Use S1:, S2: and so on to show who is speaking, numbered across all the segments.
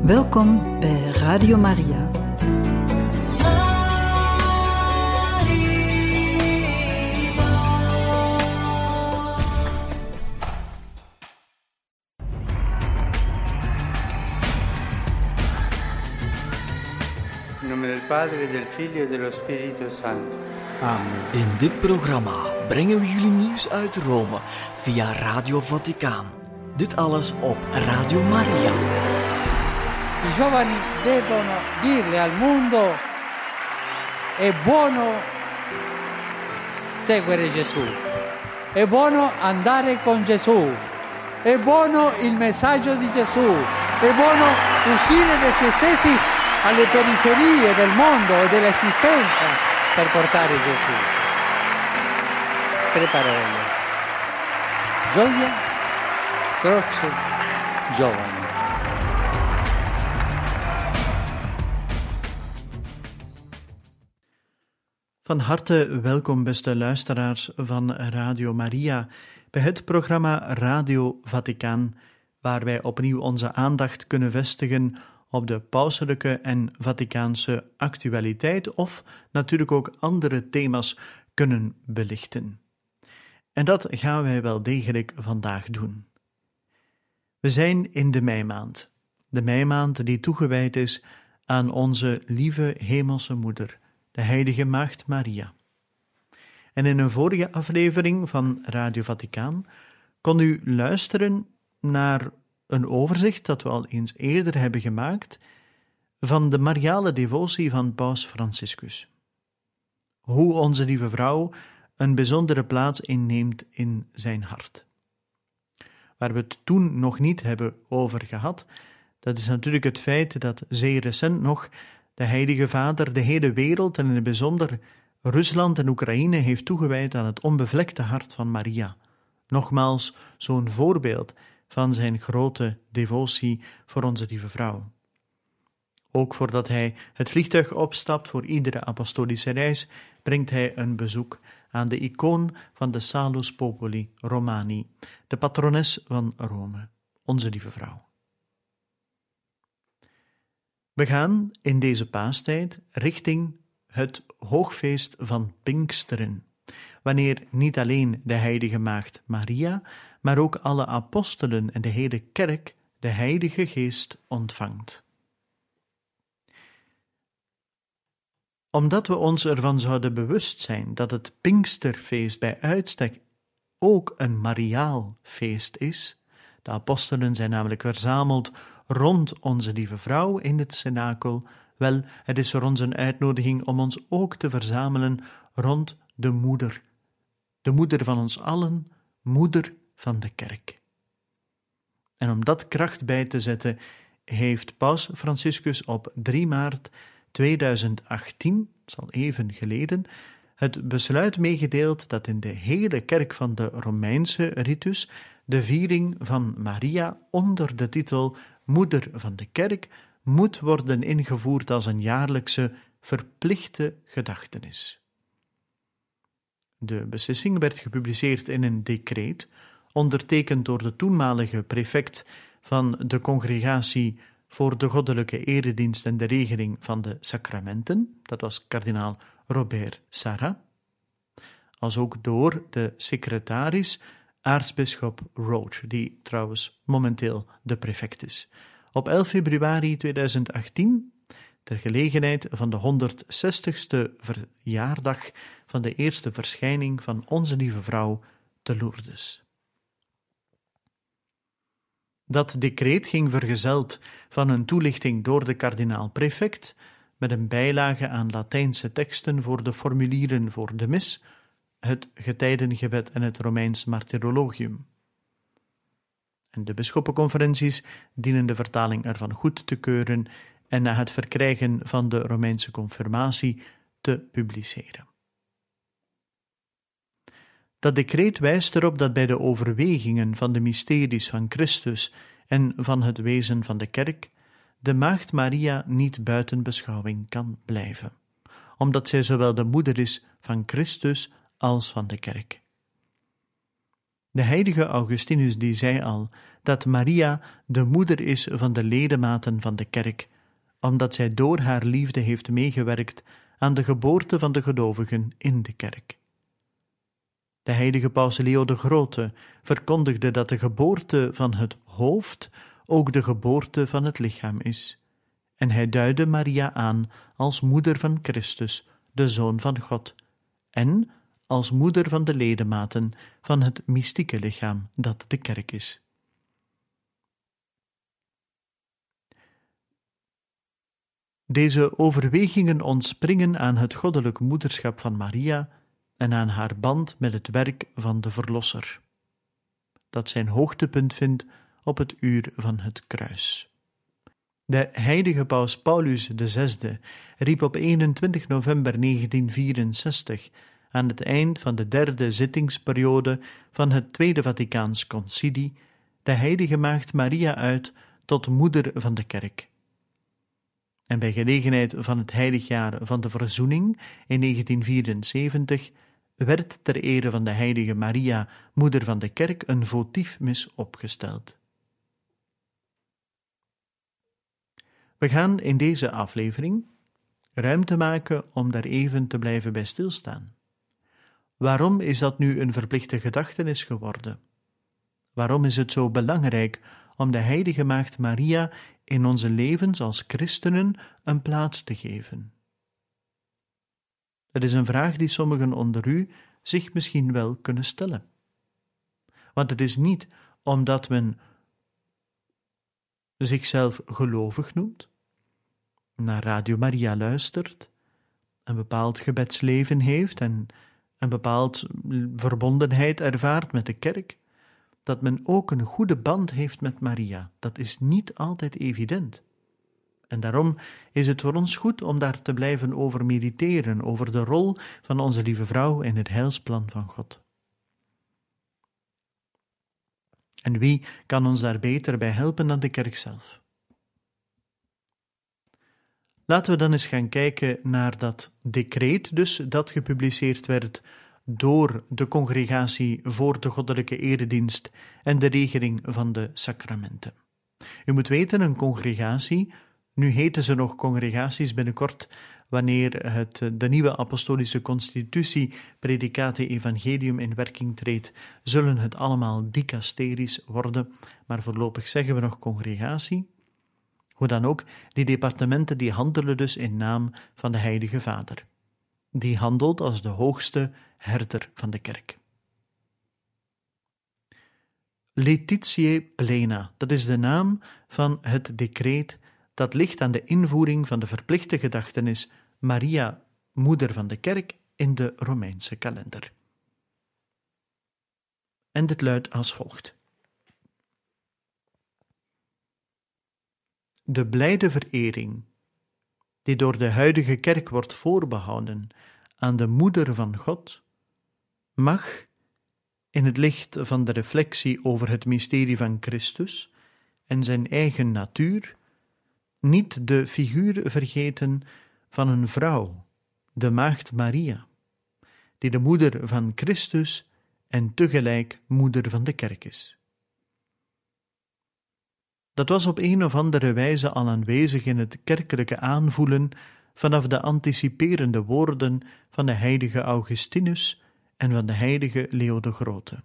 S1: Welkom bij Radio Maria.
S2: In nome del Padre, del Figlio e dello Spirito Santo.
S3: Amen.
S4: In dit programma brengen we jullie nieuws uit Rome via Radio Vaticaan. Dit alles op Radio Maria.
S5: I giovani devono dirle al mondo: è buono seguire Gesù, è buono andare con Gesù, è buono il messaggio di Gesù, è buono uscire da se stessi alle periferie del mondo e dell'esistenza per portare Gesù. Tre parole: gioia, croce, giovani.
S3: Van harte welkom, beste luisteraars van Radio Maria, bij het programma Radio Vaticaan, waar wij opnieuw onze aandacht kunnen vestigen op de pauselijke en Vaticaanse actualiteit of natuurlijk ook andere thema's kunnen belichten. En dat gaan wij wel degelijk vandaag doen. We zijn in de meimaand. De meimaand die toegewijd is aan onze lieve hemelse moeder, de heilige maagd Maria. En in een vorige aflevering van Radio Vaticaan kon u luisteren naar een overzicht dat we al eens eerder hebben gemaakt van de mariale devotie van Paus Franciscus. Hoe onze lieve vrouw een bijzondere plaats inneemt in zijn hart. Waar we het toen nog niet hebben over gehad, dat is natuurlijk het feit dat zeer recent nog de Heilige Vader de hele wereld en in het bijzonder Rusland en Oekraïne heeft toegewijd aan het onbevlekte hart van Maria. Nogmaals, zo'n voorbeeld van zijn grote devotie voor onze lieve vrouw. Ook voordat hij het vliegtuig opstapt voor iedere apostolische reis, brengt hij een bezoek aan de icoon van de Salus Populi Romani, de patrones van Rome, onze lieve vrouw. We gaan in deze paastijd richting het hoogfeest van Pinksteren, wanneer niet alleen de heilige maagd Maria, maar ook alle apostelen en de hele kerk de Heilige Geest ontvangt. Omdat we ons ervan zouden bewust zijn dat het Pinksterfeest bij uitstek ook een mariaal feest is, de apostelen zijn namelijk verzameld rond onze lieve vrouw in het cenakel, wel, het is voor ons een uitnodiging om ons ook te verzamelen rond de moeder van ons allen, moeder van de kerk. En om dat kracht bij te zetten, heeft Paus Franciscus op 3 maart 2018, dat is al even geleden, het besluit meegedeeld dat in de hele kerk van de Romeinse ritus de viering van Maria onder de titel Moeder van de Kerk moet worden ingevoerd als een jaarlijkse verplichte gedachtenis. De beslissing werd gepubliceerd in een decreet, ondertekend door de toenmalige prefect van de Congregatie voor de Goddelijke Eredienst en de Regeling van de Sacramenten, dat was kardinaal Robert Sarra, als ook door de secretaris, aartsbisschop Roach, die trouwens momenteel de prefect is. Op 11 februari 2018, ter gelegenheid van de 160ste verjaardag van de eerste verschijning van onze lieve vrouw te Lourdes. Dat decreet ging vergezeld van een toelichting door de kardinaal-prefect, met een bijlage aan Latijnse teksten voor de formulieren voor de mis, het getijdengebed en het Romeins martyrologium. En de bisschoppenconferenties dienen de vertaling ervan goed te keuren en na het verkrijgen van de Romeinse confirmatie te publiceren. Dat decreet wijst erop dat bij de overwegingen van de mysteries van Christus en van het wezen van de kerk de maagd Maria niet buiten beschouwing kan blijven, omdat zij zowel de moeder is van Christus als van de kerk. De heilige Augustinus die zei al dat Maria de moeder is van de ledematen van de kerk, omdat zij door haar liefde heeft meegewerkt aan de geboorte van de gelovigen in de kerk. De heilige Paus Leo de Grote verkondigde dat de geboorte van het hoofd ook de geboorte van het lichaam is. En hij duidde Maria aan als moeder van Christus, de Zoon van God, en als moeder van de ledematen van het mystieke lichaam dat de kerk is. Deze overwegingen ontspringen aan het goddelijk moederschap van Maria en aan haar band met het werk van de Verlosser, dat zijn hoogtepunt vindt op het uur van het kruis. De heilige Paus Paulus VI riep op 21 november 1964, aan het eind van de derde zittingsperiode van het Tweede Vaticaans Concilie, de heilige maagd Maria uit tot moeder van de kerk. En bij gelegenheid van het heilig jaar van de verzoening in 1974 werd ter ere van de heilige Maria, moeder van de kerk, een votiefmis opgesteld. We gaan in deze aflevering ruimte maken om daar even te blijven bij stilstaan. Waarom is dat nu een verplichte gedachtenis geworden? Waarom is het zo belangrijk om de heilige maagd Maria in onze levens als christenen een plaats te geven? Dat is een vraag die sommigen onder u zich misschien wel kunnen stellen. Want het is niet omdat men zichzelf gelovig noemt, naar Radio Maria luistert, een bepaald gebedsleven heeft en een bepaald verbondenheid ervaart met de kerk, dat men ook een goede band heeft met Maria. Dat is niet altijd evident. En daarom is het voor ons goed om daar te blijven over mediteren, over de rol van onze lieve vrouw in het heilsplan van God. En wie kan ons daar beter bij helpen dan de kerk zelf? Laten we dan eens gaan kijken naar dat decreet dus, dat gepubliceerd werd door de Congregatie voor de Goddelijke Eredienst en de regeling van de sacramenten. U moet weten, een congregatie, nu heten ze nog congregaties, binnenkort, wanneer de nieuwe apostolische constitutie Predicate Evangelium in werking treedt, zullen het allemaal dicasteries worden, maar voorlopig zeggen we nog congregatie. Hoe dan ook, die departementen die handelen dus in naam van de Heilige Vader. Die handelt als de hoogste herder van de kerk. Laetitiae Plena, dat is de naam van het decreet dat ligt aan de invoering van de verplichte gedachtenis Maria, moeder van de kerk, in de Romeinse kalender. En dit luidt als volgt. De blijde verering, die door de huidige kerk wordt voorbehouden aan de moeder van God, mag, in het licht van de reflectie over het mysterie van Christus en zijn eigen natuur, niet de figuur vergeten van een vrouw, de maagd Maria, die de moeder van Christus en tegelijk moeder van de kerk is. Dat was op een of andere wijze al aanwezig in het kerkelijke aanvoelen vanaf de anticiperende woorden van de heilige Augustinus en van de heilige Leo de Grote.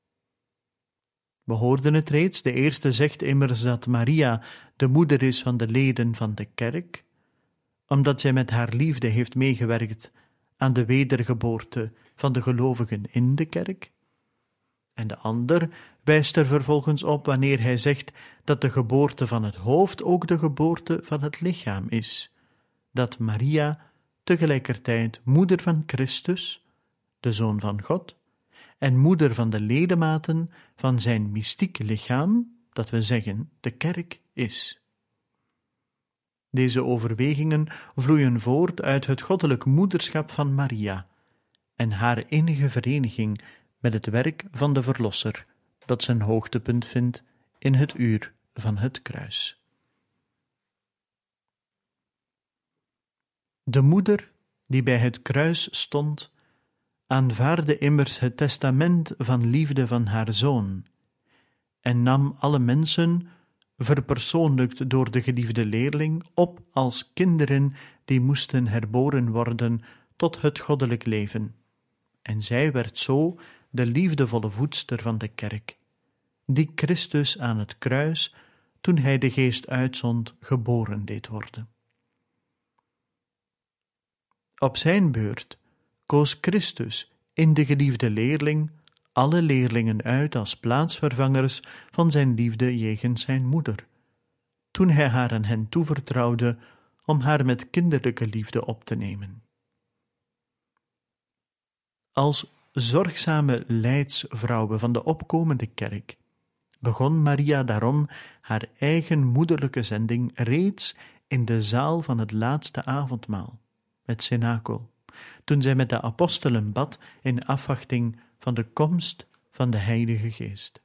S3: We hoorden het reeds, de eerste zegt immers dat Maria de moeder is van de leden van de kerk, omdat zij met haar liefde heeft meegewerkt aan de wedergeboorte van de gelovigen in de kerk. En de ander wijst er vervolgens op wanneer hij zegt dat de geboorte van het hoofd ook de geboorte van het lichaam is, dat Maria tegelijkertijd moeder van Christus, de Zoon van God, en moeder van de ledematen van zijn mystiek lichaam, dat we zeggen de kerk is. Deze overwegingen vloeien voort uit het goddelijk moederschap van Maria en haar innige vereniging met het werk van de Verlosser, dat zijn hoogtepunt vindt in het uur van het kruis. De moeder die bij het kruis stond, aanvaardde immers het testament van liefde van haar Zoon en nam alle mensen, verpersoonlijkt door de geliefde leerling, op als kinderen die moesten herboren worden tot het goddelijk leven. En zij werd zo de liefdevolle voedster van de kerk, die Christus aan het kruis, toen hij de Geest uitzond, geboren deed worden. Op zijn beurt koos Christus in de geliefde leerling alle leerlingen uit als plaatsvervangers van zijn liefde jegens zijn moeder, toen hij haar aan hen toevertrouwde om haar met kinderlijke liefde op te nemen. Als zorgzame leidsvrouwe van de opkomende kerk begon Maria daarom haar eigen moederlijke zending reeds in de zaal van het laatste avondmaal, het cenakel, toen zij met de apostelen bad in afwachting van de komst van de Heilige Geest.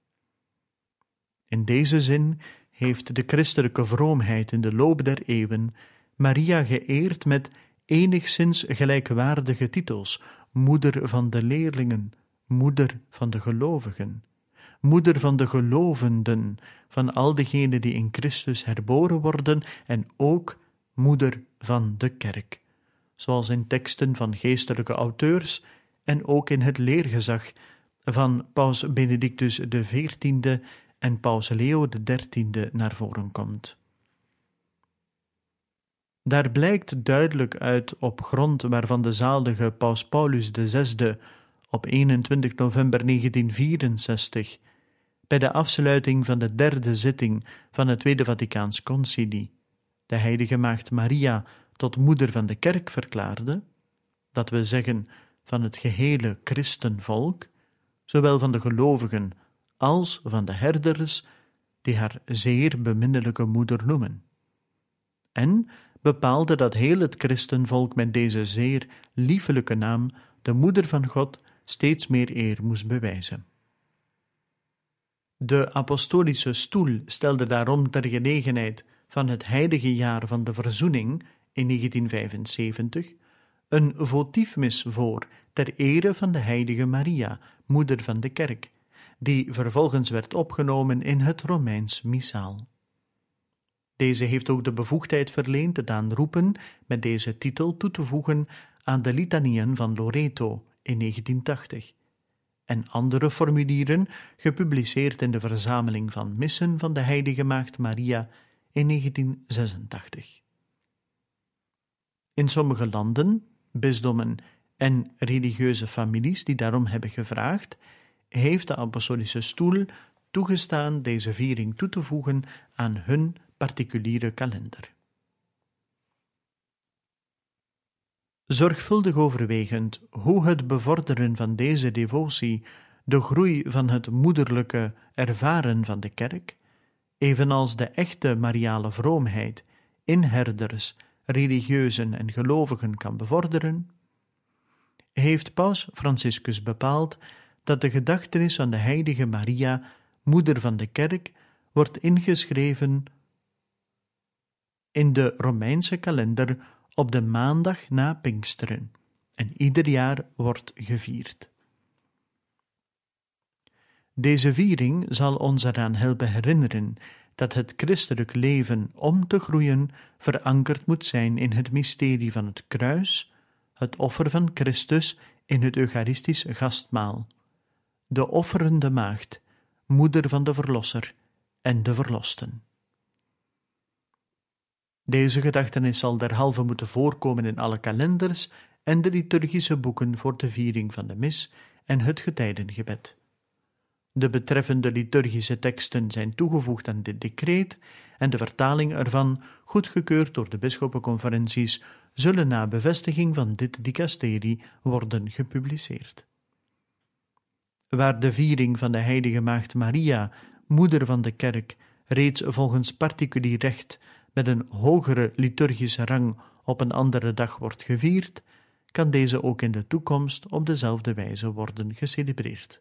S3: In deze zin heeft de christelijke vroomheid in de loop der eeuwen Maria geëerd met enigszins gelijkwaardige titels: moeder van de leerlingen, moeder van de gelovigen, moeder van de gelovenden, van al diegenen die in Christus herboren worden, en ook moeder van de kerk, zoals in teksten van geestelijke auteurs en ook in het leergezag van Paus Benedictus XIV en Paus Leo XIII naar voren komt. Daar blijkt duidelijk uit, op grond waarvan de zalige Paus Paulus VI op 21 november 1964, bij de afsluiting van de derde zitting van het Tweede Vaticaans Concilie, de heilige maagd Maria tot moeder van de kerk verklaarde, dat we zeggen van het gehele christenvolk, zowel van de gelovigen als van de herders, die haar zeer beminnelijke moeder noemen. En bepaalde dat heel het christenvolk met deze zeer liefelijke naam de moeder van God steeds meer eer moest bewijzen. De apostolische stoel stelde daarom ter gelegenheid van het heilige jaar van de verzoening in 1975 een votiefmis voor ter ere van de heilige Maria, moeder van de kerk, die vervolgens werd opgenomen in het Romeins missaal. Deze heeft ook de bevoegdheid verleend het aanroepen met deze titel toe te voegen aan de litanieën van Loreto in 1980 en andere formulieren gepubliceerd in de verzameling van missen van de heilige maagd Maria in 1986. In sommige landen, bisdommen en religieuze families die daarom hebben gevraagd, heeft de apostolische stoel toegestaan deze viering toe te voegen aan hun particuliere kalender. Zorgvuldig overwegend hoe het bevorderen van deze devotie de groei van het moederlijke ervaren van de kerk, evenals de echte mariale vroomheid in herders, religieuzen en gelovigen kan bevorderen, heeft Paus Franciscus bepaald dat de gedachtenis aan de heilige Maria, moeder van de kerk, wordt ingeschreven in de Romeinse kalender op de maandag na Pinksteren en ieder jaar wordt gevierd. Deze viering zal ons eraan helpen herinneren dat het christelijk leven om te groeien verankerd moet zijn in het mysterie van het kruis, het offer van Christus in het Eucharistisch gastmaal, de offerende maagd, moeder van de Verlosser en de verlosten. Deze gedachtenis zal derhalve moeten voorkomen in alle kalenders en de liturgische boeken voor de viering van de mis en het getijdengebed. De betreffende liturgische teksten zijn toegevoegd aan dit decreet en de vertaling ervan, goedgekeurd door de bisschoppenconferenties, zullen na bevestiging van dit dicasterie worden gepubliceerd. Waar de viering van de heilige maagd Maria, moeder van de kerk, reeds volgens particulier recht met een hogere liturgische rang op een andere dag wordt gevierd, kan deze ook in de toekomst op dezelfde wijze worden gecelebreerd.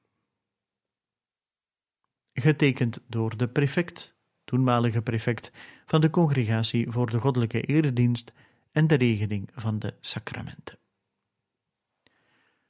S3: Getekend door de prefect, toenmalige prefect van de Congregatie voor de Goddelijke Eredienst en de regeling van de sacramenten.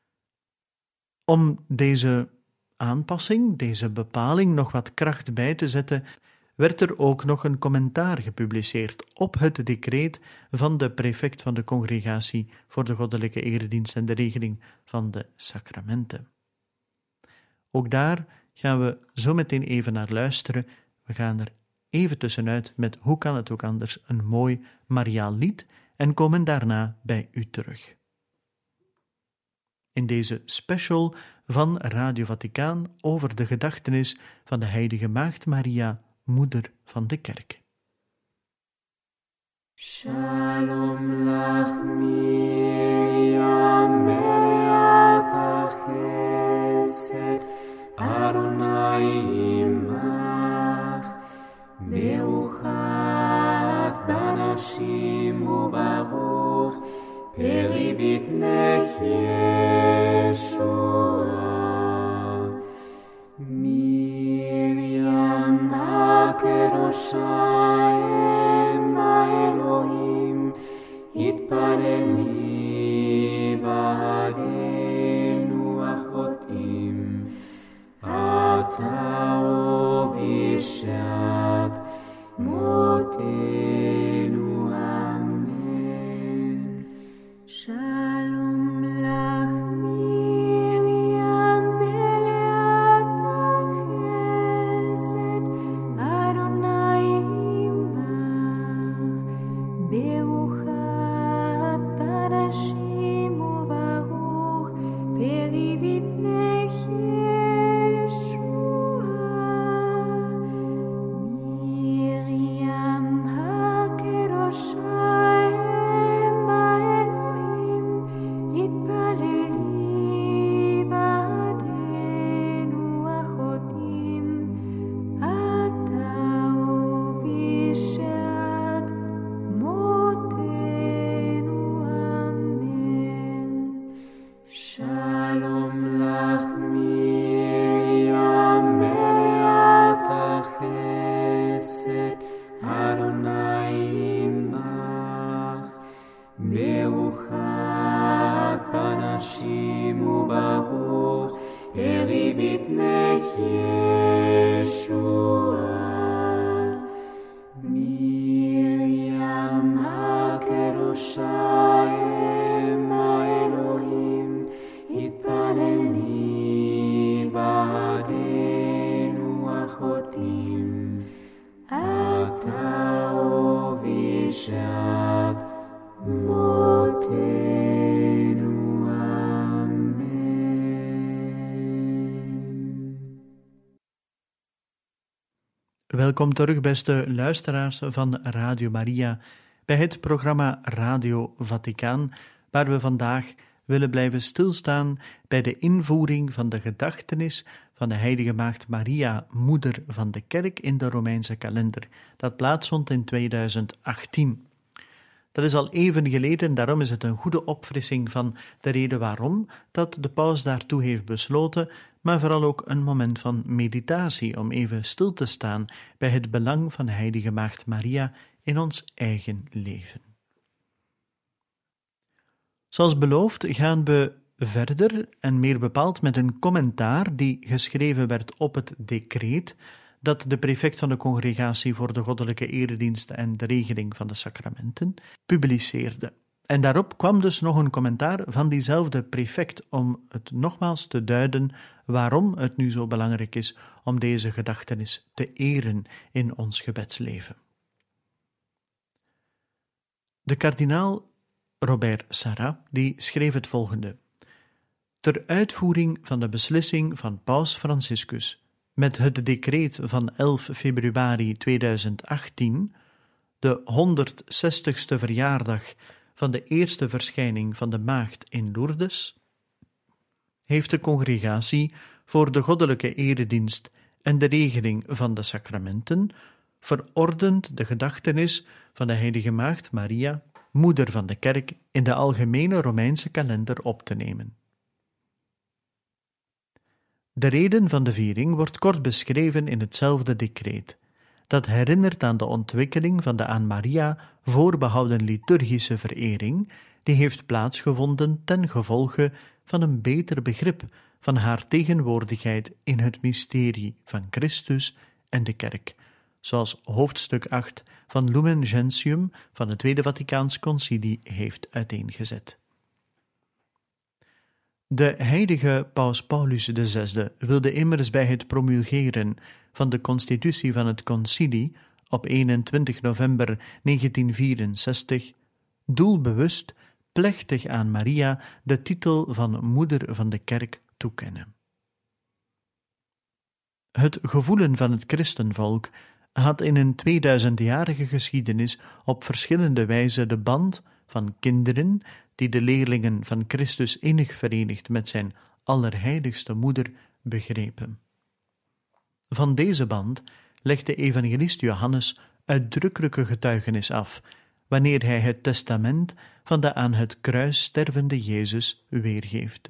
S3: Om deze aanpassing, deze bepaling, nog wat kracht bij te zetten, werd er ook nog een commentaar gepubliceerd op het decreet van de prefect van de Congregatie voor de Goddelijke Eredienst en de Regeling van de Sacramenten. Ook daar gaan we zo meteen even naar luisteren. We gaan er even tussenuit met Hoe kan het ook anders, een mooi mariaal lied, en komen daarna bij u terug. In deze special van Radio Vaticaan over de gedachtenis van de Heilige Maagd Maria, Moeder van de Kerk.
S6: Shalom lach Miriam Meliata Chesed Adonai imach Beruchat Banashim Ubaruch Peribitnech Yeshua Miriam HaKedosha Ema Elohim Itpaleli Ba'adenu Achotim Ata Ovishat Motenu Amen. Shalom lach Miriam Meleata Chesed Adonai imach Beruchat Banashim Ubaruch Peribitnech Yeshua Miriam HaKedosha Ema Elohim Itpaleli Ba'adenu Achotim Ata Uvishat Motenu Amen. Shalom lach Miriam Meliata Chesed Adonai imach Beruchat Banashim Ubaruch Peribitnech Yeshua Miriam HaKedosha Ema Elohim Itpaleli Ba'adenu Achotim Ata Ovishat Motenu Amen.
S3: Welkom terug, beste luisteraars van Radio Maria, bij het programma Radio Vaticaan, waar we vandaag willen blijven stilstaan bij de invoering van de gedachtenis van de Heilige Maagd Maria, Moeder van de Kerk, in de Romeinse kalender, dat plaatsvond in 2018. Dat is al even geleden, daarom is het een goede opfrissing van de reden waarom dat de paus daartoe heeft besloten, maar vooral ook een moment van meditatie om even stil te staan bij het belang van de Heilige Maagd Maria in ons eigen leven. Zoals beloofd gaan we verder en meer bepaald met een commentaar die geschreven werd op het decreet dat de prefect van de Congregatie voor de Goddelijke Eredienst en de Regeling van de Sacramenten publiceerde. En daarop kwam dus nog een commentaar van diezelfde prefect om het nogmaals te duiden waarom het nu zo belangrijk is om deze gedachtenis te eren in ons gebedsleven. De kardinaal Robert Sarah die schreef het volgende: ter uitvoering van de beslissing van Paus Franciscus met het decreet van 11 februari 2018, de 160ste verjaardag van de eerste verschijning van de Maagd in Lourdes, heeft de Congregatie voor de Goddelijke Eredienst en de Regeling van de Sacramenten verordend de gedachtenis van de Heilige Maagd Maria, Moeder van de Kerk, in de algemene Romeinse kalender op te nemen. De reden van de viering wordt kort beschreven in hetzelfde decreet, dat herinnert aan de ontwikkeling van de aan Maria voorbehouden liturgische verering, die heeft plaatsgevonden ten gevolge van een beter begrip van haar tegenwoordigheid in het mysterie van Christus en de Kerk, zoals hoofdstuk 8 van Lumen Gentium van het Tweede Vaticaans Concilie heeft uiteengezet. De heilige Paus Paulus VI wilde immers bij het promulgeren van de constitutie van het concilie op 21 november 1964 doelbewust plechtig aan Maria de titel van Moeder van de Kerk toekennen. Het gevoelen van het christenvolk had in een 2000-jarige geschiedenis op verschillende wijzen de band van kinderen die de leerlingen van Christus innig verenigt met zijn allerheiligste moeder begrepen. Van deze band legt de evangelist Johannes uitdrukkelijke getuigenis af, wanneer hij het testament van de aan het kruis stervende Jezus weergeeft.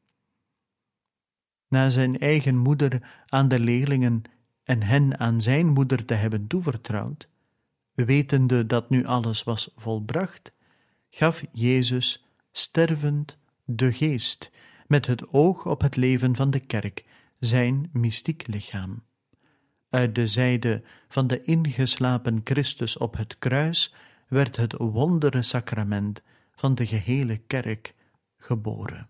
S3: Na zijn eigen moeder aan de leerlingen en hen aan zijn moeder te hebben toevertrouwd, wetende dat nu alles was volbracht, gaf Jezus, stervend, de geest, met het oog op het leven van de kerk, zijn mystiek lichaam. Uit de zijde van de ingeslapen Christus op het kruis werd het wondere sacrament van de gehele kerk geboren.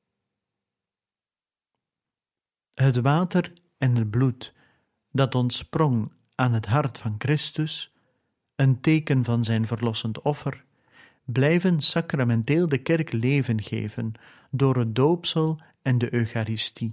S3: Het water en het bloed dat ontsprong aan het hart van Christus, een teken van zijn verlossend offer, blijven sacramenteel de kerk leven geven door het doopsel en de Eucharistie.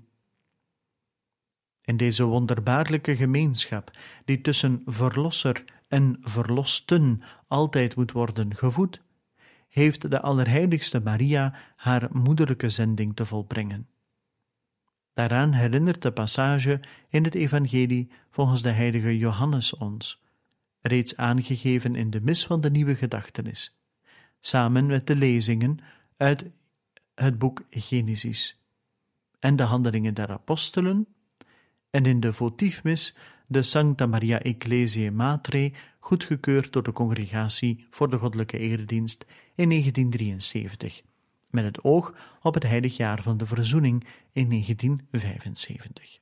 S3: In deze wonderbaarlijke gemeenschap, die tussen verlosser en verlosten altijd moet worden gevoed, heeft de Allerheiligste Maria haar moederlijke zending te volbrengen. Daaraan herinnert de passage in het evangelie volgens de heilige Johannes ons, reeds aangegeven in de mis van de Nieuwe Gedachtenis, samen met de lezingen uit het boek Genesis en de Handelingen der Apostelen en in de votiefmis de Sancta Maria Ecclesiae Matre, goedgekeurd door de Congregatie voor de Goddelijke Eredienst in 1973, met het oog op het heilig jaar van de verzoening in 1975.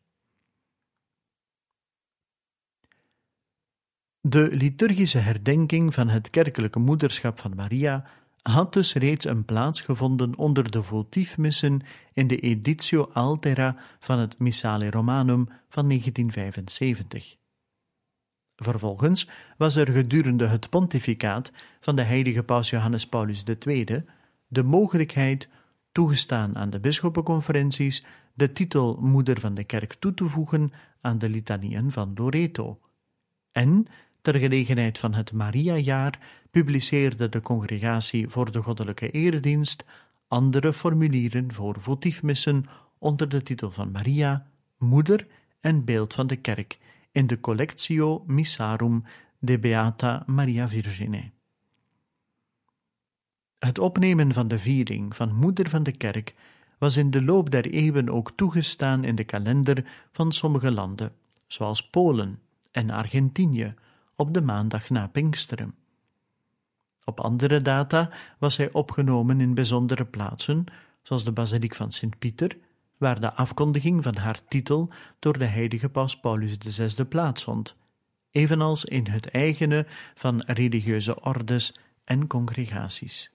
S3: De liturgische herdenking van het kerkelijke moederschap van Maria had dus reeds een plaats gevonden onder de votiefmissen in de Editio Altera van het Missale Romanum van 1975. Vervolgens was er gedurende het pontificaat van de heilige paus Johannes Paulus II de mogelijkheid toegestaan aan de bisschoppenconferenties de titel Moeder van de Kerk toe te voegen aan de litanieën van Loreto. En ter gelegenheid van het Mariajaar publiceerde de Congregatie voor de Goddelijke Eredienst andere formulieren voor votiefmissen onder de titel van Maria, Moeder en Beeld van de Kerk in de Collectio Missarum de Beata Maria Virgine. Het opnemen van de viering van Moeder van de Kerk was in de loop der eeuwen ook toegestaan in de kalender van sommige landen, zoals Polen en Argentinië, op de maandag na Pinksteren. Op andere data was hij opgenomen in bijzondere plaatsen, zoals de basiliek van Sint-Pieter, waar de afkondiging van haar titel door de heilige paus Paulus VI plaatsvond, evenals in het eigene van religieuze ordes en congregaties.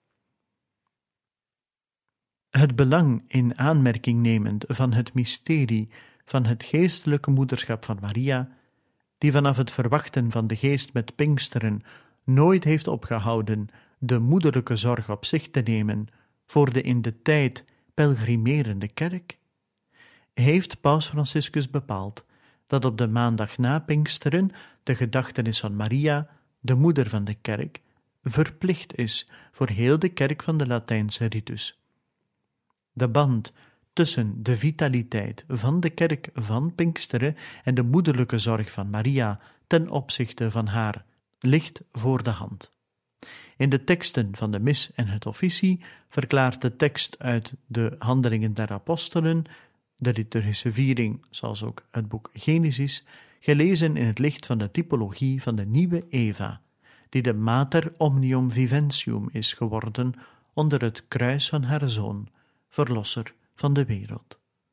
S3: Het belang in aanmerking nemend van het mysterie van het geestelijke moederschap van Maria, die vanaf het verwachten van de geest met Pinksteren nooit heeft opgehouden de moederlijke zorg op zich te nemen voor de in de tijd pelgrimerende kerk, heeft Paus Franciscus bepaald dat op de maandag na Pinksteren de gedachtenis van Maria, de moeder van de kerk, verplicht is voor heel de kerk van de Latijnse ritus. De band tussen de vitaliteit van de kerk van Pinksteren en de moederlijke zorg van Maria ten opzichte van haar ligt voor de hand. In de teksten van de mis en het officie verklaart de tekst uit de Handelingen der Apostelen, de liturgische viering, zoals ook het boek Genesis, gelezen in het licht van de typologie van de nieuwe Eva, die de Mater Omnium Viventium is geworden onder het kruis van haar Zoon, Verlosser van de wereld.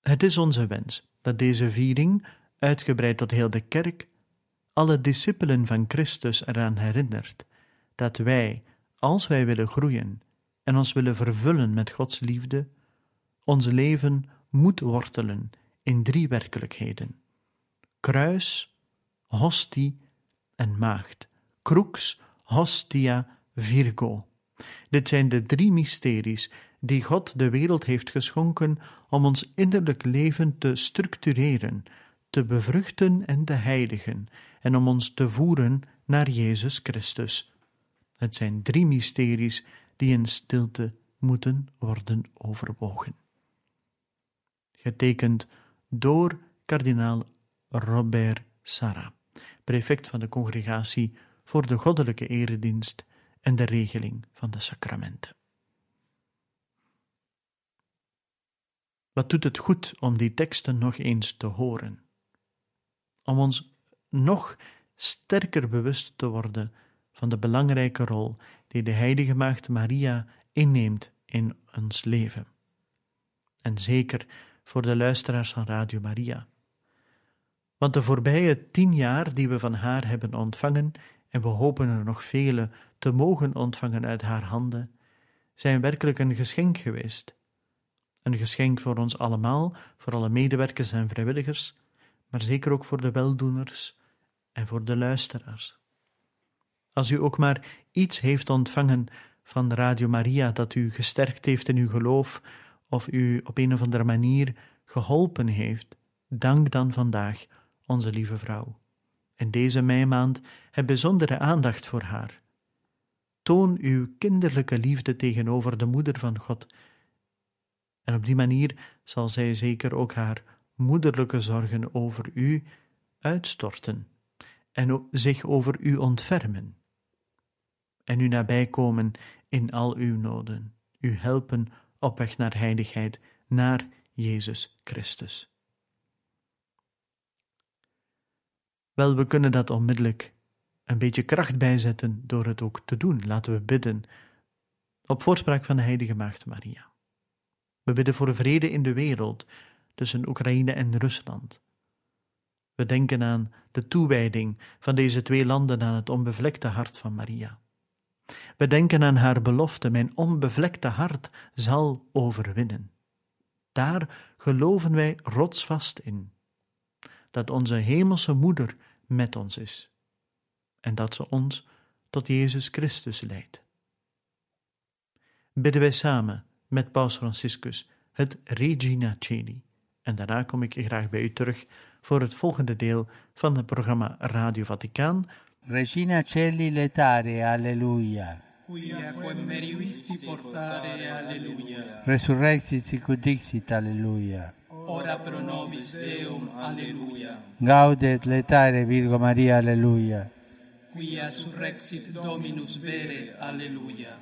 S3: Het is onze wens dat deze viering, uitgebreid tot heel de kerk, alle discipelen van Christus eraan herinnert dat wij, als wij willen groeien en ons willen vervullen met Gods liefde, ons leven moet wortelen in 3 werkelijkheden: kruis, hostie en maagd. Crux, hostia, virgo. Dit zijn de 3 mysteries die God de wereld heeft geschonken om ons innerlijk leven te structureren, te bevruchten en te heiligen, en om ons te voeren naar Jezus Christus. Het zijn 3 mysteries die in stilte moeten worden overwogen. Getekend door kardinaal Robert Sarra, prefect van de Congregatie voor de Goddelijke Eredienst en de regeling van de sacramenten. Wat doet het goed om die teksten nog eens te horen? Om ons nog sterker bewust te worden van de belangrijke rol die de heilige maagd Maria inneemt in ons leven. En zeker voor de luisteraars van Radio Maria. Want de voorbije 10 jaar die we van haar hebben ontvangen, en we hopen er nog vele te mogen ontvangen uit haar handen, zijn werkelijk een geschenk geweest. Een geschenk voor ons allemaal, voor alle medewerkers en vrijwilligers, maar zeker ook voor de weldoeners en voor de luisteraars. Als u ook maar iets heeft ontvangen van Radio Maria dat u gesterkt heeft in uw geloof of u op een of andere manier geholpen heeft, dank dan vandaag onze lieve vrouw. En deze meimaand heb bijzondere aandacht voor haar. Toon uw kinderlijke liefde tegenover de moeder van God. En op die manier zal zij zeker ook haar moederlijke zorgen over u uitstorten en zich over u ontfermen. En u nabijkomen in al uw noden, u helpen op weg naar heiligheid, naar Jezus Christus. Wel, we kunnen dat onmiddellijk een beetje kracht bijzetten door het ook te doen. Laten we bidden op voorspraak van de heilige maagd Maria. We bidden voor vrede in de wereld tussen Oekraïne en Rusland. We denken aan de toewijding van deze 2 landen aan het onbevlekte hart van Maria. We denken aan haar belofte: mijn onbevlekte hart zal overwinnen. Daar geloven wij rotsvast in, dat onze hemelse moeder met ons is en dat ze ons tot Jezus Christus leidt. Bidden wij samen met Paus Franciscus het Regina Coeli en daarna kom ik graag bij u terug voor het volgende deel van het programma Radio Vaticaan.
S5: Regina Coeli letare, alleluia.
S7: Quia quem meriuisti portare, alleluia.
S5: Resurrexit sicut dixit, alleluia.
S7: Ora pro nobis Deum, alleluia.
S5: Gaudet letare Virgo Maria, alleluia.
S7: Quia surrexit Dominus vere, alleluia.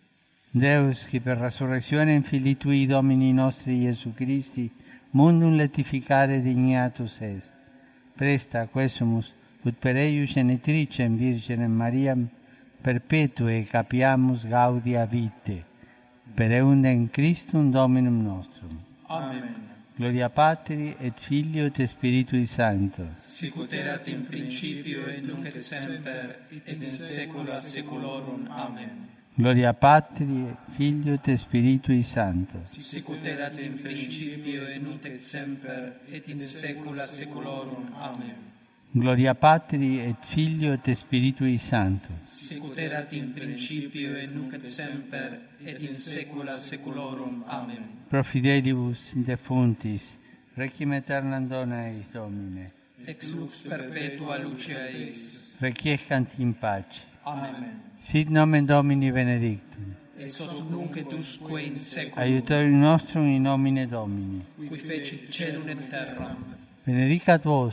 S5: Deus, qui per resurrectionem Filii Tui Domini nostri Iesu Christi, mundum letificare dignatus est, presta quesumus, ut per eius genitricem Virginem Mariam, perpetue capiamus gaudia vitae, per eundem Christum Dominum nostrum.
S7: Amen.
S5: Gloria Patri et Filio et Spiritui Sancto.
S7: Sicut erat in principio et nunc et semper et in saecula saeculorum. Amen.
S5: Gloria Patri, Filio et Spiritui Sancto.
S7: Sicut erat in principio et nunc et semper et in saecula saeculorum. Amen.
S5: Gloria Patri et Filio et Spiritui Sancto.
S7: Sicut erat in principio et nunc et semper et in saecula saeculorum. Amen.
S5: Pro fidelibus defuntis, requiem aeternam dona eis Domine.
S7: Ex lux perpetua luce eis.
S5: Requiescant in pace.
S7: Amen.
S5: Sit nomen Domini benedictum.
S7: Ex hoc nunc et usque in saeculum.
S5: Aiutorium nostrum in nomine Domini.
S7: Qui fecit caelum et terram.
S5: Benedicat vos,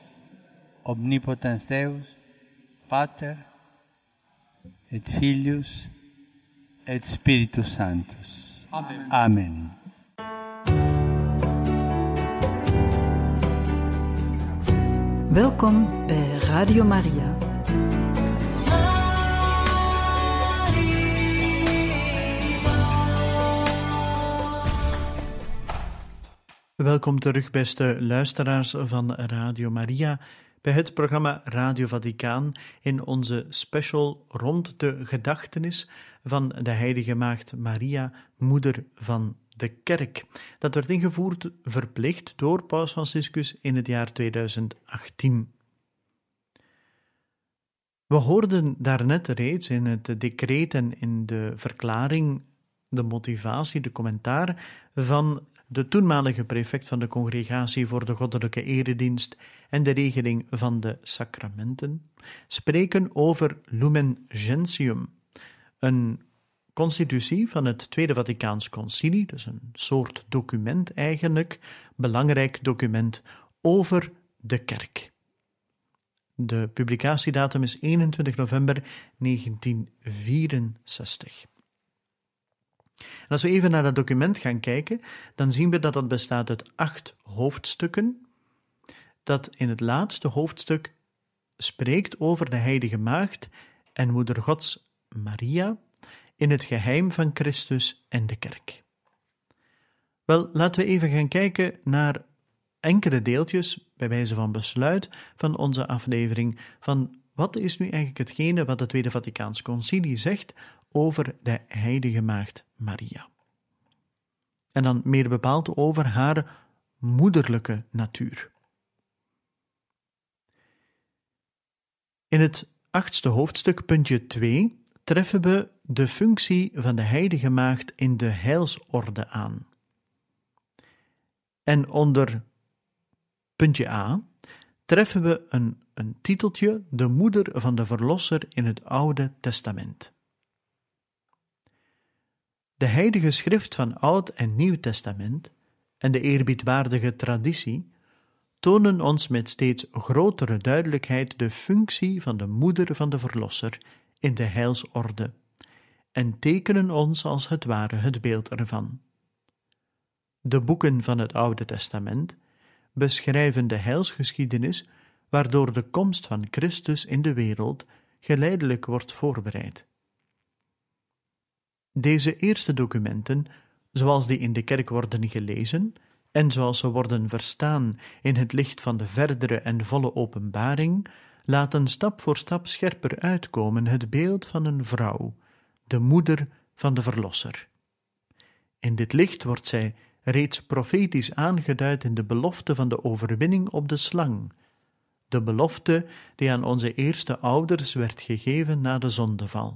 S5: omnipotens Deus, Pater, et Filius, et Spiritus Sanctus.
S7: Amen.
S5: Amen.
S1: Welkom bij Radio Maria.
S3: Welkom terug, beste luisteraars van Radio Maria, bij het programma Radio Vaticaan in onze special rond de gedachtenis van de Heilige Maagd Maria, moeder van de Kerk. Dat werd ingevoerd verplicht door Paus Franciscus in het jaar 2018. We hoorden daarnet reeds in het decreet en in de verklaring de motivatie, de commentaar van de toenmalige prefect van de Congregatie voor de Goddelijke Eredienst en de regeling van de sacramenten, spreken over Lumen Gentium, een constitutie van het Tweede Vaticaans Concilie, dus een soort document eigenlijk, belangrijk document over de kerk. De publicatiedatum is 21 november 1964. En als we even naar dat document gaan kijken, dan zien we dat het bestaat uit 8 hoofdstukken, dat in het laatste hoofdstuk spreekt over de Heilige Maagd en Moeder Gods Maria in het geheim van Christus en de kerk. Wel, laten we even gaan kijken naar enkele deeltjes, bij wijze van besluit, van onze aflevering, van wat is nu eigenlijk hetgene wat het Tweede Vaticaans Concilie zegt over de Heilige Maagd Maria. En dan meer bepaald over haar moederlijke natuur. In het 8e hoofdstuk, puntje 2, treffen we de functie van de Heilige Maagd in de heilsorde aan. En onder puntje A treffen we een titeltje, de moeder van de Verlosser in het Oude Testament. De heilige schrift van Oud en Nieuw Testament en de eerbiedwaardige traditie tonen ons met steeds grotere duidelijkheid de functie van de moeder van de Verlosser in de heilsorde en tekenen ons als het ware het beeld ervan. De boeken van het Oude Testament beschrijven de heilsgeschiedenis waardoor de komst van Christus in de wereld geleidelijk wordt voorbereid. Deze eerste documenten, zoals die in de kerk worden gelezen en zoals ze worden verstaan in het licht van de verdere en volle openbaring, laten stap voor stap scherper uitkomen het beeld van een vrouw, de moeder van de Verlosser. In dit licht wordt zij reeds profetisch aangeduid in de belofte van de overwinning op de slang, de belofte die aan onze eerste ouders werd gegeven na de zondeval.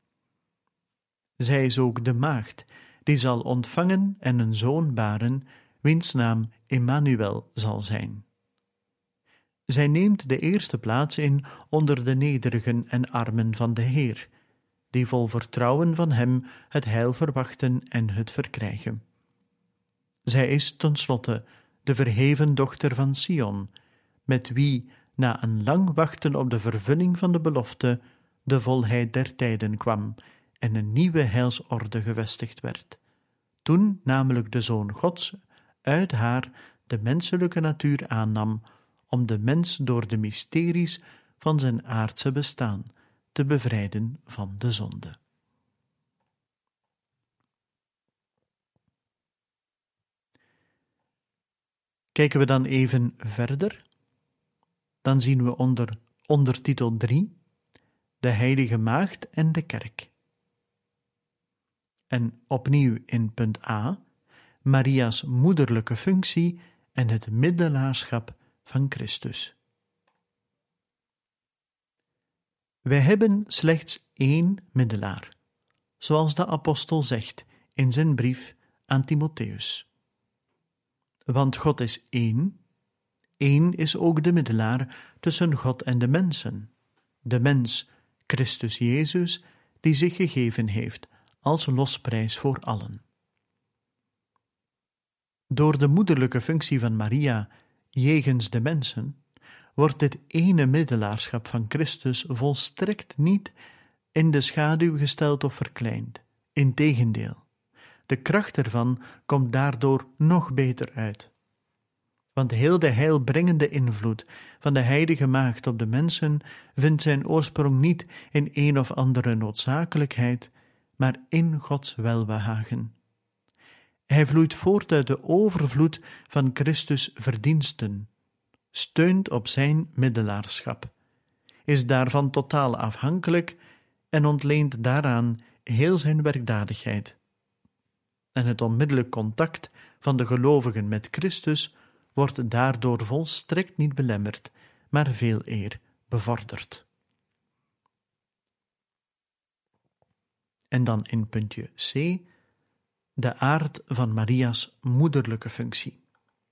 S3: Zij is ook de maagd, die zal ontvangen en een zoon baren, wiens naam Emmanuel zal zijn. Zij neemt de eerste plaats in onder de nederigen en armen van de Heer, die vol vertrouwen van hem het heil verwachten en het verkrijgen. Zij is tenslotte de verheven dochter van Sion, met wie, na een lang wachten op de vervulling van de belofte, de volheid der tijden kwam en een nieuwe heilsorde gevestigd werd, toen namelijk de Zoon Gods uit haar de menselijke natuur aannam, om de mens door de mysteries van zijn aardse bestaan te bevrijden van de zonde. Kijken we dan even verder, dan zien we onder ondertitel 3 de Heilige Maagd en de Kerk. En opnieuw in punt A, Maria's moederlijke functie en het middelaarschap van Christus. Wij hebben slechts 1 middelaar, zoals de apostel zegt in zijn brief aan Timotheus. Want God is één is ook de middelaar tussen God en de mensen, de mens, Christus Jezus, die zich gegeven heeft als losprijs voor allen. Door de moederlijke functie van Maria jegens de mensen wordt dit ene middelaarschap van Christus volstrekt niet in de schaduw gesteld of verkleind. Integendeel, de kracht ervan komt daardoor nog beter uit. Want heel de heilbrengende invloed van de Heilige Maagd op de mensen vindt zijn oorsprong niet in een of andere noodzakelijkheid, maar in Gods welbehagen. Hij vloeit voort uit de overvloed van Christus' verdiensten, steunt op zijn middelaarschap, is daarvan totaal afhankelijk en ontleent daaraan heel zijn werkdadigheid. En het onmiddellijk contact van de gelovigen met Christus wordt daardoor volstrekt niet belemmerd, maar veeleer bevorderd. En dan in puntje C, de aard van Maria's moederlijke functie.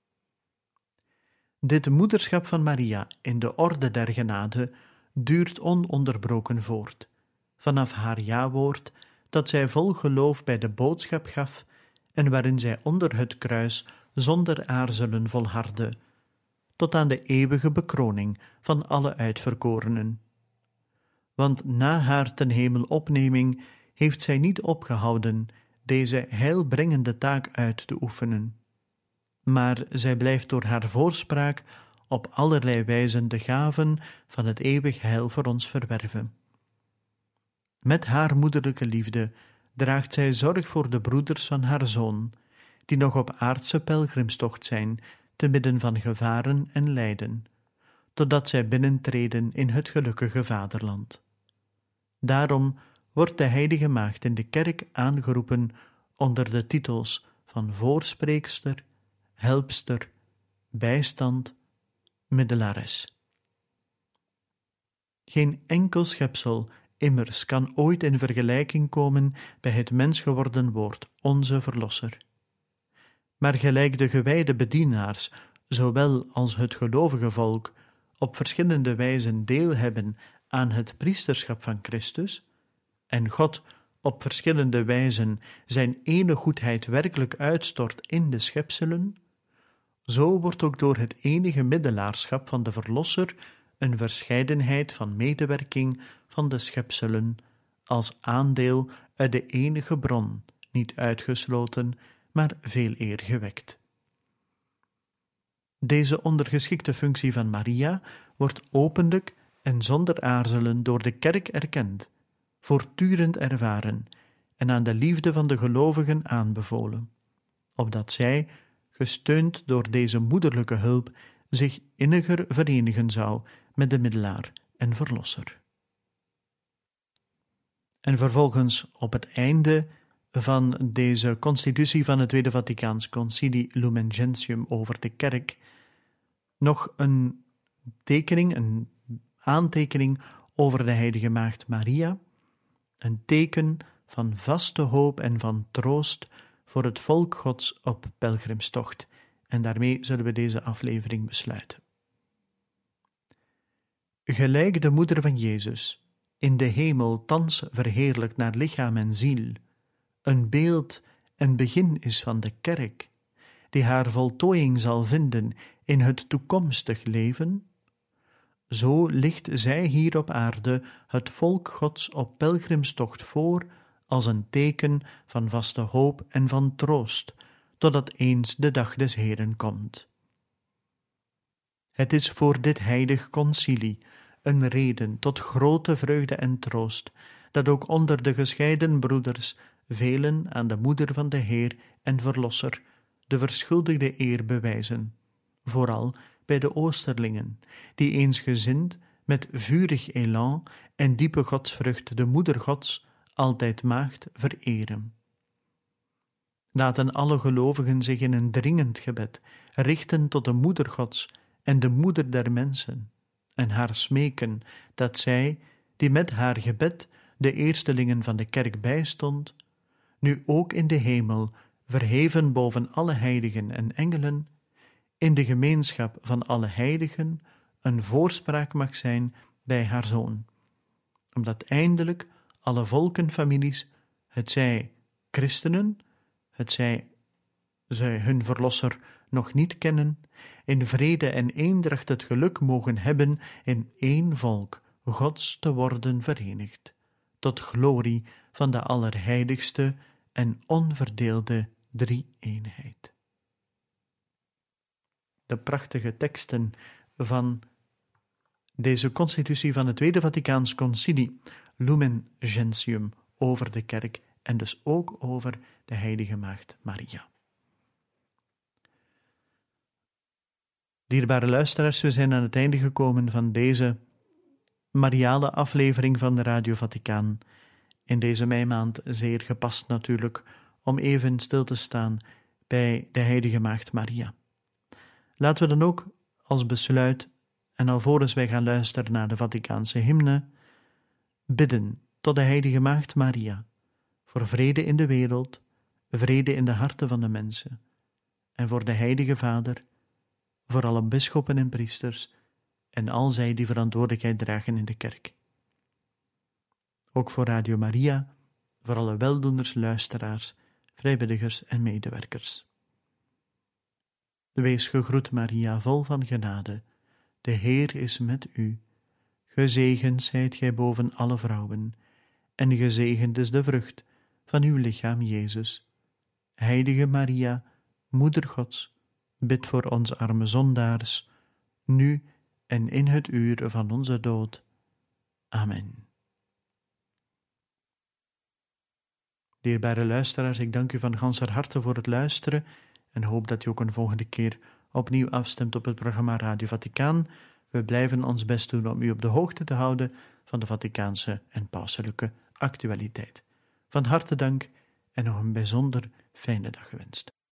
S3: Dit moederschap van Maria in de orde der genade duurt ononderbroken voort, vanaf haar ja-woord dat zij vol geloof bij de boodschap gaf en waarin zij onder het kruis zonder aarzelen volhardde, tot aan de eeuwige bekroning van alle uitverkorenen. Want na haar ten hemel opneming heeft zij niet opgehouden deze heilbrengende taak uit te oefenen, maar zij blijft door haar voorspraak op allerlei wijzen de gaven van het eeuwig heil voor ons verwerven. Met haar moederlijke liefde draagt zij zorg voor de broeders van haar zoon, die nog op aardse pelgrimstocht zijn, te midden van gevaren en lijden, totdat zij binnentreden in het gelukkige vaderland. Daarom wordt de heilige maagd in de kerk aangeroepen onder de titels van voorspreekster, helpster, bijstand, middelares. Geen enkel schepsel immers kan ooit in vergelijking komen bij het mensgeworden woord, onze Verlosser. Maar gelijk de gewijde bedienaars, zowel als het gelovige volk, op verschillende wijzen deel hebben aan het priesterschap van Christus, en God op verschillende wijzen zijn ene goedheid werkelijk uitstort in de schepselen, zo wordt ook door het enige middelaarschap van de Verlosser een verscheidenheid van medewerking van de schepselen als aandeel uit de enige bron, niet uitgesloten, maar veeleer gewekt. Deze ondergeschikte functie van Maria wordt openlijk en zonder aarzelen door de kerk erkend, voortdurend ervaren en aan de liefde van de gelovigen aanbevolen, opdat zij, gesteund door deze moederlijke hulp, zich inniger verenigen zou met de middelaar en verlosser. En vervolgens op het einde van deze constitutie van het Tweede Vaticaans Concilie Lumen Gentium over de kerk nog een aantekening over de heilige maagd Maria, een teken van vaste hoop en van troost voor het volk Gods op pelgrimstocht. En daarmee zullen we deze aflevering besluiten. Gelijk de moeder van Jezus, in de hemel thans verheerlijkt naar lichaam en ziel, een beeld en begin is van de kerk, die haar voltooiing zal vinden in het toekomstig leven, zo licht zij hier op aarde het volk Gods op pelgrimstocht voor als een teken van vaste hoop en van troost, totdat eens de dag des Heeren komt. Het is voor dit heilig concilie een reden tot grote vreugde en troost, dat ook onder de gescheiden broeders velen aan de moeder van de Heer en Verlosser de verschuldigde eer bewijzen, vooral bij de Oosterlingen, die eensgezind met vurig elan en diepe godsvrucht de moeder Gods, altijd maagd, vereren. Laten alle gelovigen zich in een dringend gebed richten tot de moeder Gods en de moeder der mensen, en haar smeken dat zij, die met haar gebed de eerstelingen van de kerk bijstond, nu ook in de hemel, verheven boven alle heiligen en engelen, in de gemeenschap van alle heiligen een voorspraak mag zijn bij haar Zoon, omdat eindelijk alle volkenfamilies, hetzij christenen, hetzij zij hun Verlosser nog niet kennen, in vrede en eendracht het geluk mogen hebben in één volk Gods te worden verenigd, tot glorie van de allerheiligste en onverdeelde drie-eenheid. De prachtige teksten van deze constitutie van het Tweede Vaticaans Concilie Lumen Gentium over de kerk en dus ook over de heilige maagd Maria. Dierbare luisteraars, we zijn aan het einde gekomen van deze mariale aflevering van de Radio Vaticaan. In deze meimaand zeer gepast natuurlijk om even stil te staan bij de Heilige Maagd Maria. Laten we dan ook als besluit, en alvorens wij gaan luisteren naar de Vaticaanse hymne, bidden tot de Heilige Maagd Maria voor vrede in de wereld, vrede in de harten van de mensen, en voor de Heilige Vader, voor alle bisschoppen en priesters en al zij die verantwoordelijkheid dragen in de kerk. Ook voor Radio Maria, voor alle weldoeners, luisteraars, vrijwilligers en medewerkers. Wees gegroet, Maria, vol van genade. De Heer is met u. Gezegend zijt gij boven alle vrouwen, en gezegend is de vrucht van uw lichaam, Jezus. Heilige Maria, Moeder Gods, bid voor ons arme zondaars, nu en in het uur van onze dood. Amen. Dierbare luisteraars, ik dank u van ganser harte voor het luisteren en hoop dat u ook een volgende keer opnieuw afstemt op het programma Radio Vaticaan. We blijven ons best doen om u op de hoogte te houden van de Vaticaanse en pauselijke actualiteit. Van harte dank en nog een bijzonder fijne dag gewenst.